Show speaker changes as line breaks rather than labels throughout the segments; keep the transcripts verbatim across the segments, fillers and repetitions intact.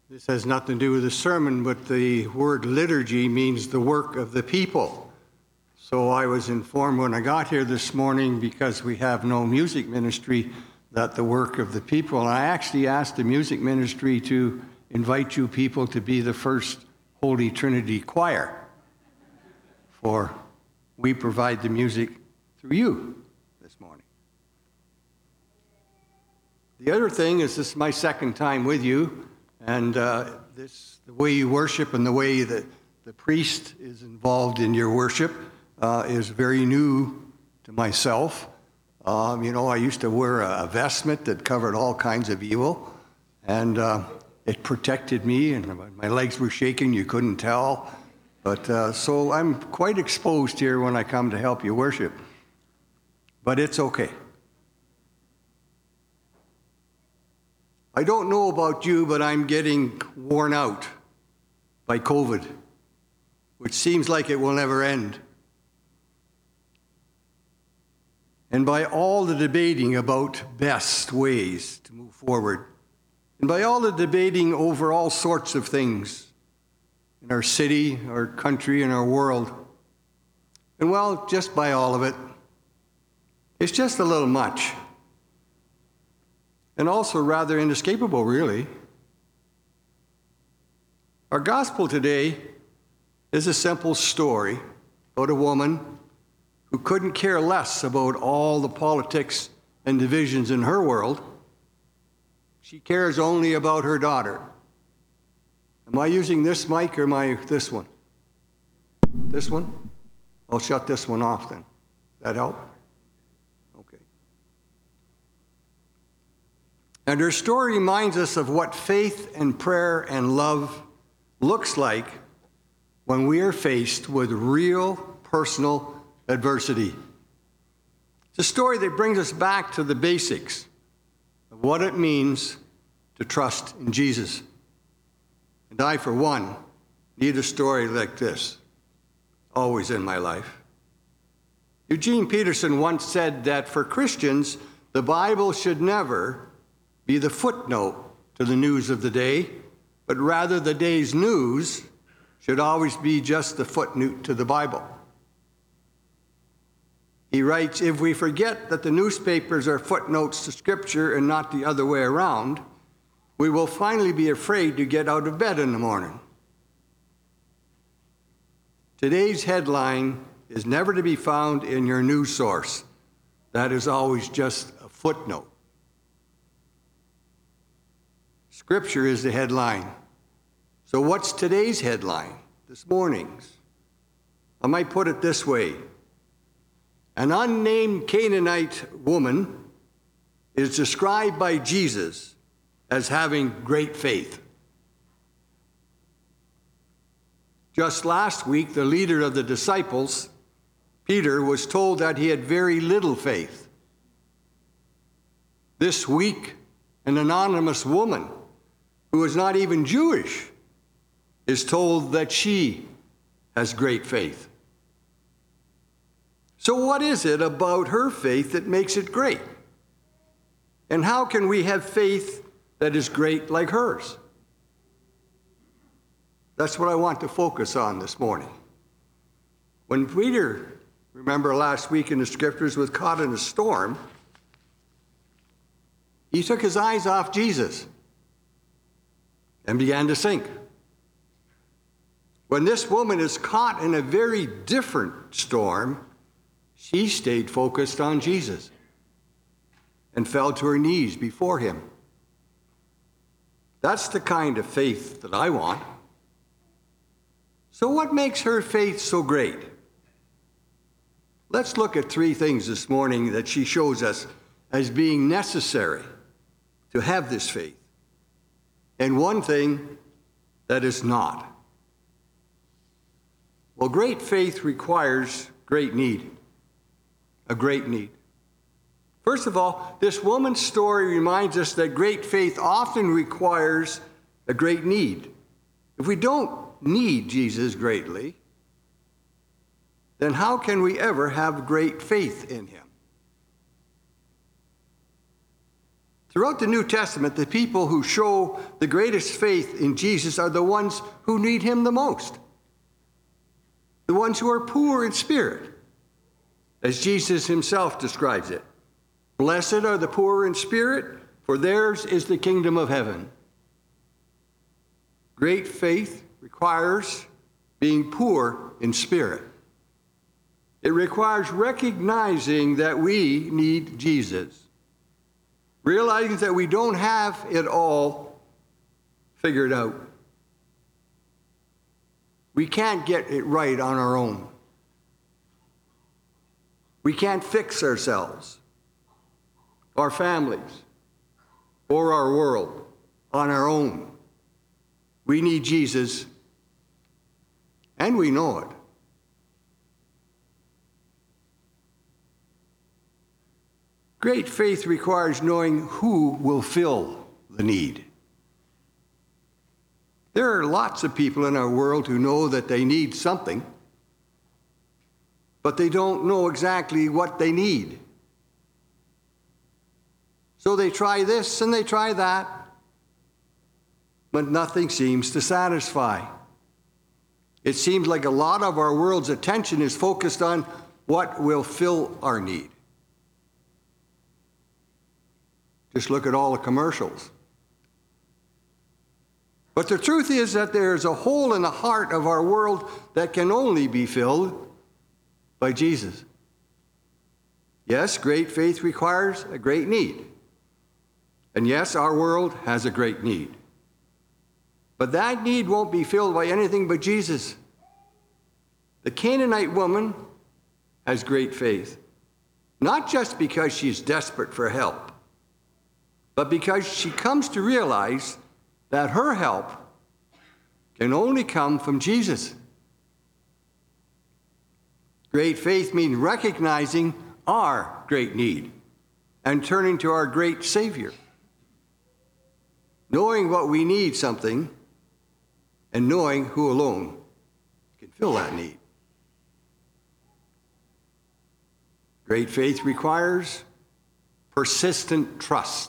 This has nothing to do with the sermon, but the word liturgy means the work of the people. So I was informed when I got here this morning, because we have no music ministry, that the work of the people. And I actually asked the music ministry to invite you people to be the first Holy Trinity choir, for we provide the music through you this morning. The other thing is, this is my second time with you, and uh, this the way you worship and the way that the priest is involved in your worship uh, is very new to myself. Um, you know, I used to wear a vestment that covered all kinds of evil, and uh, it protected me, and my legs were shaking, you couldn't tell. But uh, so I'm quite exposed here when I come to help you worship. But it's okay. I don't know about you, but I'm getting worn out by COVID, which seems like it will never end. And by all the debating about best ways to move forward, and by all the debating over all sorts of things in our city, our country, and our world, and well, just by all of it, it's just a little much. And also rather inescapable, really. Our gospel today is a simple story about a woman who couldn't care less about all the politics and divisions in her world. She cares only about her daughter. Am I using this mic or am I this one? This one? I'll shut this one off then. That help? Okay. And her story reminds us of what faith and prayer and love looks like when we are faced with real personal adversity. It's a story that brings us back to the basics of what it means to trust in Jesus. And I, for one, need a story like this, always in my life. Eugene Peterson once said that for Christians, the Bible should never be the footnote to the news of the day, but rather the day's news should always be just the footnote to the Bible. He writes, if we forget that the newspapers are footnotes to Scripture and not the other way around, we will finally be afraid to get out of bed in the morning. Today's headline is never to be found in your news source. That is always just a footnote. Scripture is the headline. So what's today's headline, this morning's? I might put it this way. An unnamed Canaanite woman is described by Jesus as having great faith. Just last week, the leader of the disciples, Peter, was told that he had very little faith. This week, an anonymous woman who is not even Jewish is told that she has great faith. So what is it about her faith that makes it great? And how can we have faith that is great like hers? That's what I want to focus on this morning. When Peter, remember last week in the scriptures, was caught in a storm, he took his eyes off Jesus and began to sink. When this woman is caught in a very different storm, she stayed focused on Jesus and fell to her knees before him. That's the kind of faith that I want. So what makes her faith so great? Let's look at three things this morning that she shows us as being necessary to have this faith, and one thing that is not. Well, great faith requires great need, a great need. First of all, this woman's story reminds us that great faith often requires a great need. If we don't need Jesus greatly, then how can we ever have great faith in him? Throughout the New Testament, the people who show the greatest faith in Jesus are the ones who need him the most. The ones who are poor in spirit, as Jesus himself describes it. Blessed are the poor in spirit, for theirs is the kingdom of heaven. Great faith requires being poor in spirit. It requires recognizing that we need Jesus. Realizing that we don't have it all figured out. We can't get it right on our own. We can't fix ourselves, our families, or our world on our own. We need Jesus, and we know it. Great faith requires knowing who will fill the need. There are lots of people in our world who know that they need something, but they don't know exactly what they need. So they try this and they try that, but nothing seems to satisfy. It seems like a lot of our world's attention is focused on what will fill our need. Just look at all the commercials. But the truth is that there is a hole in the heart of our world that can only be filled by Jesus. Yes, great faith requires a great need. And yes, our world has a great need. But that need won't be filled by anything but Jesus. The Canaanite woman has great faith, not just because she's desperate for help, but because she comes to realize that her help can only come from Jesus. Great faith means recognizing our great need and turning to our great Savior. Knowing what we need something and knowing who alone can fill that need. Great faith requires persistent trust.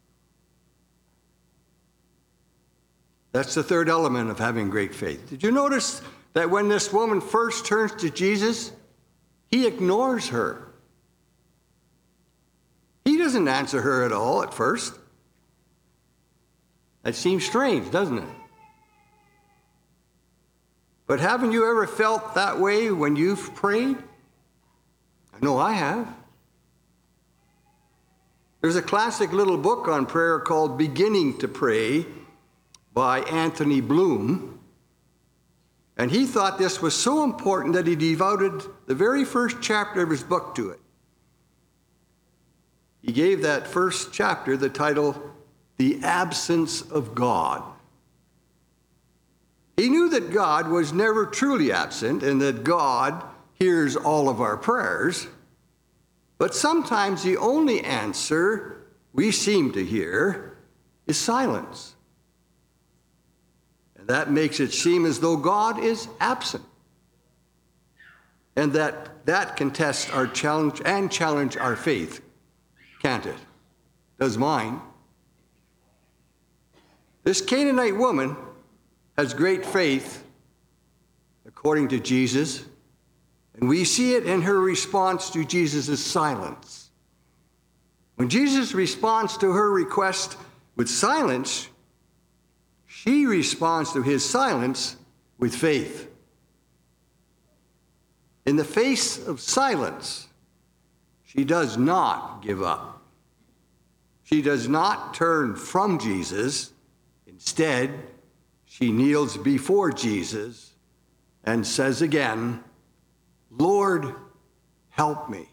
That's the third element of having great faith. Did you notice that when this woman first turns to Jesus, he ignores her? He doesn't answer her at all at first. That seems strange, doesn't it? But haven't you ever felt that way when you've prayed? I know I have. There's a classic little book on prayer called Beginning to Pray by Anthony Bloom. And he thought this was so important that he devoted the very first chapter of his book to it. He gave that first chapter the title, The Absence of God. He knew that God was never truly absent and that God hears all of our prayers, but sometimes the only answer we seem to hear is silence. And that makes it seem as though God is absent. And that that can test our challenge and challenge our faith, can't it? Does mine. This Canaanite woman has great faith, according to Jesus, and we see it in her response to Jesus' silence. When Jesus responds to her request with silence, she responds to his silence with faith. In the face of silence, she does not give up. She does not turn from Jesus. Instead, she kneels before Jesus and says again, Lord, help me.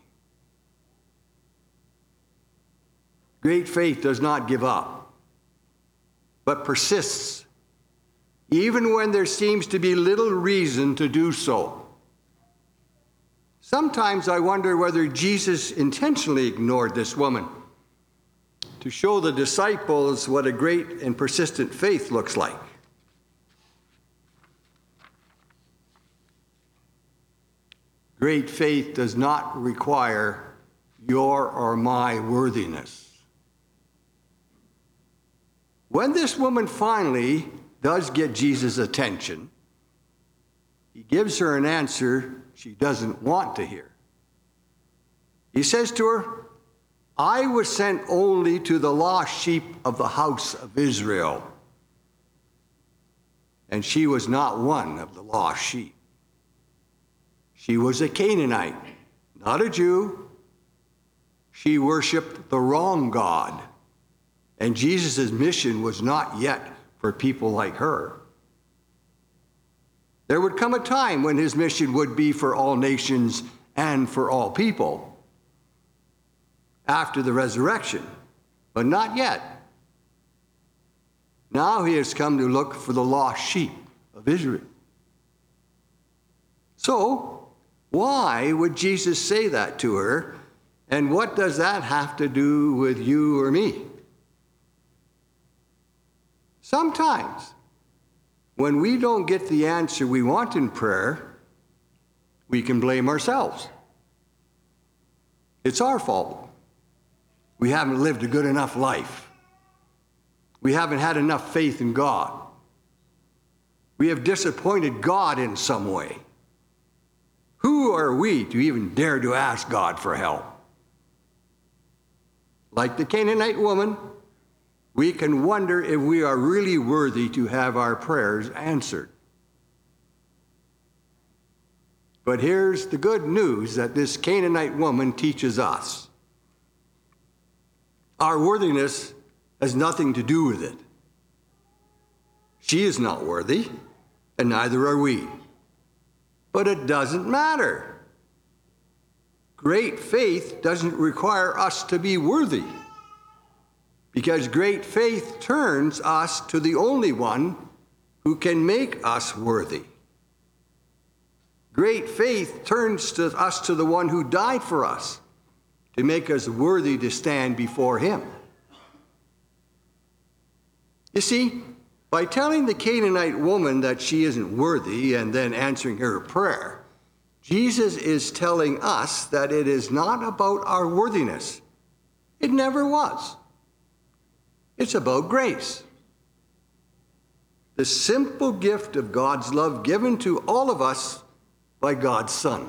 Great faith does not give up, but persists, even when there seems to be little reason to do so. Sometimes I wonder whether Jesus intentionally ignored this woman to show the disciples what a great and persistent faith looks like. Great faith does not require your or my worthiness. When this woman finally does get Jesus' attention, he gives her an answer she doesn't want to hear. He says to her, I was sent only to the lost sheep of the house of Israel. And she was not one of the lost sheep. She was a Canaanite, not a Jew. She worshiped the wrong God. And Jesus' mission was not yet for people like her. There would come a time when his mission would be for all nations and for all people after the resurrection, but not yet. Now he has come to look for the lost sheep of Israel. So, why would Jesus say that to her? And what does that have to do with you or me? Sometimes, when we don't get the answer we want in prayer, we can blame ourselves. It's our fault. We haven't lived a good enough life. We haven't had enough faith in God. We have disappointed God in some way. Who are we to even dare to ask God for help? Like the Canaanite woman, we can wonder if we are really worthy to have our prayers answered. But here's the good news that this Canaanite woman teaches us. Our worthiness has nothing to do with it. She is not worthy, and neither are we. But it doesn't matter. Great faith doesn't require us to be worthy, because great faith turns us to the only one who can make us worthy. Great faith turns to us to the one who died for us to make us worthy to stand before him. You see, by telling the Canaanite woman that she isn't worthy and then answering her prayer, Jesus is telling us that it is not about our worthiness. It never was. It's about grace. The simple gift of God's love given to all of us by God's Son.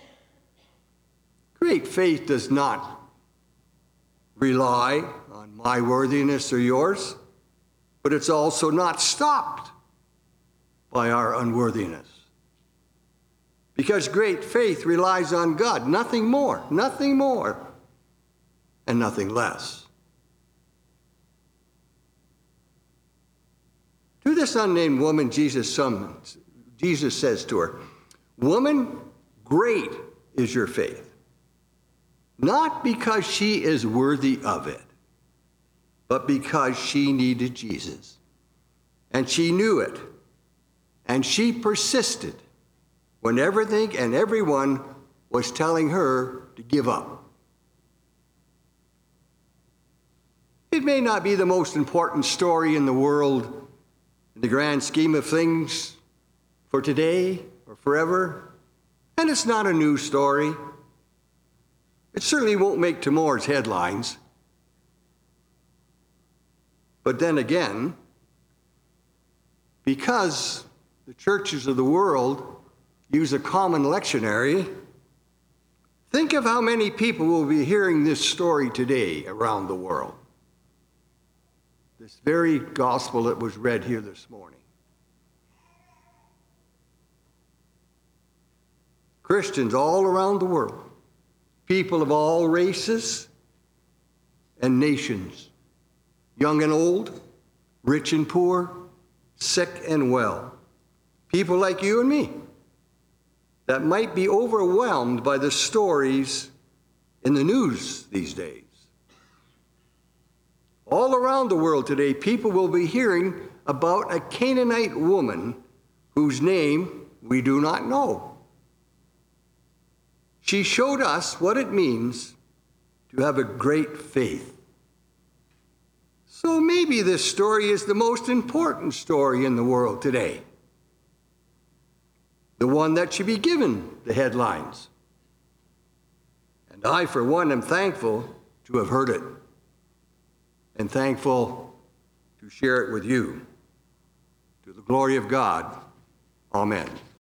Great faith does not rely on my worthiness or yours, but it's also not stopped by our unworthiness. Because great faith relies on God, nothing more, nothing more, and nothing less. To this unnamed woman, Jesus summons, Jesus says to her, "Woman, great is your faith." Not because she is worthy of it, but because she needed Jesus. And she knew it. And she persisted when everything and everyone was telling her to give up. It may not be the most important story in the world in the grand scheme of things for today or forever, and it's not a new story. It certainly won't make tomorrow's headlines. But then again, because the churches of the world use a common lectionary, think of how many people will be hearing this story today around the world. This very gospel that was read here this morning. Christians all around the world, people of all races and nations, young and old, rich and poor, sick and well. People like you and me that might be overwhelmed by the stories in the news these days. All around the world today, people will be hearing about a Canaanite woman whose name we do not know. She showed us what it means to have a great faith. So maybe this story is the most important story in the world today. The one that should be given the headlines. And I, for one, am thankful to have heard it. And thankful to share it with you. To the glory of God, amen.